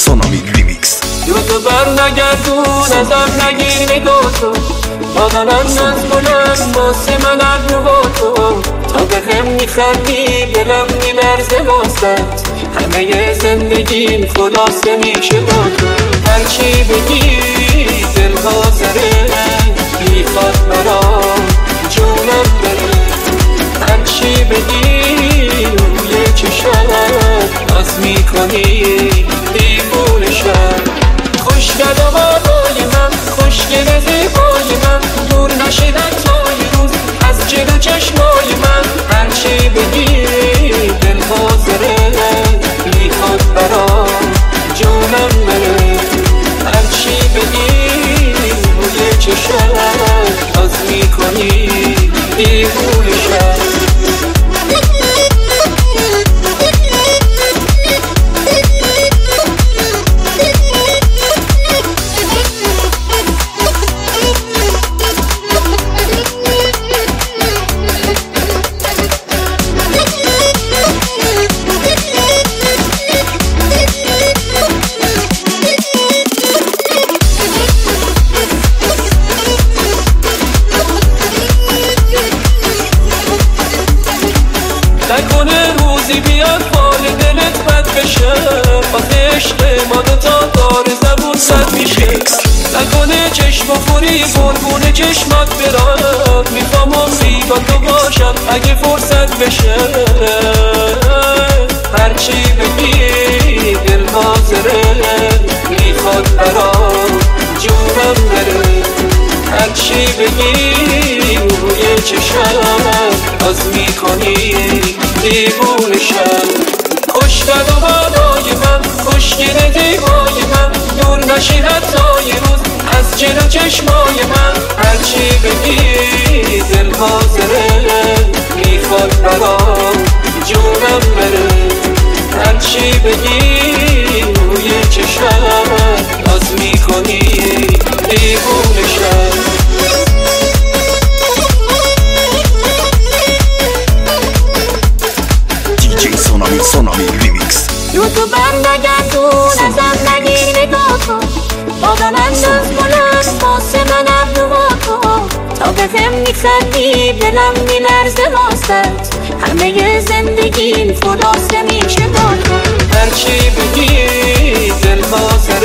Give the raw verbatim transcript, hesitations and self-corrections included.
سونامی ریمیکس. یوتو بر نگردون ازم نگیر نگاتو بدنم از بلند واسه من ابرو با تو تا به هم میخندی دلم میلرزه واسط همه زندگیم خلاصه میشه با تو هرچی بگی دل حاضره میخواد برام جونم بره هرچی بگی روی چشم باز میکنی دیوونه شد خوشگل آوازای من خوشگل زیبای من دور نشدن تای روز از جلو چشمای من هرچی بگی دل حاضره میخواد برام جونم بره هرچی بگی روی چشم باز میکنی دیوونه شد نکنه روزی بیاد حال دلت بد بشه آخه عشق ما دوتا دار زبون صد میشه نکنه چشم و فوری قربون چشمات برام میخوام عمری با تو باشم اگه فرصت بشه هرچی بگی دل حاضره میخواد برام جونم بره هرچی بگی روی چشم باز میکنی دیوونه شد خوشگل و بالای من خوشگل دیوای من دور نشی حتی یه روز از جلو چشمای من هرچی بگی دل حاضره میخواد برام جونم بره هرچی بگی روی چشم باز میکنی دیوونه شد سونامی سونامی ریمیکس. یوتو بر نگردون ازم نگیر نگاه کن بدنم از بلند واسه من ابرو با تو تا به هم میخندی دلم میلرزه واسط همه زندگیم خلاصه میشه با تو هرچی بگی دل حاضره